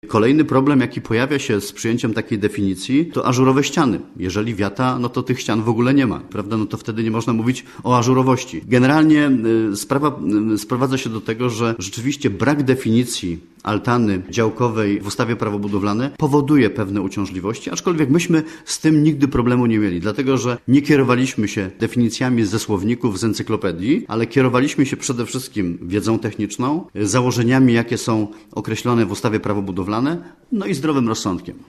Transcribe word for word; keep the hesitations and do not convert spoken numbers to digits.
Kolejny problem, jaki pojawia się z przyjęciem takiej definicji, to ażurowe ściany. Jeżeli wiata, no to tych ścian w ogóle nie ma, prawda? No to wtedy nie można mówić o ażurowości. Generalnie y, sprawa y, sprowadza się do tego, że rzeczywiście brak definicji altany działkowej w ustawie Prawo budowlane powoduje pewne uciążliwości, aczkolwiek myśmy z tym nigdy problemu nie mieli, dlatego że nie kierowaliśmy się definicjami ze słowników, z encyklopedii, ale kierowaliśmy się przede wszystkim wiedzą techniczną, założeniami, jakie są określone w ustawie Prawo budowlane, no i zdrowym rozsądkiem.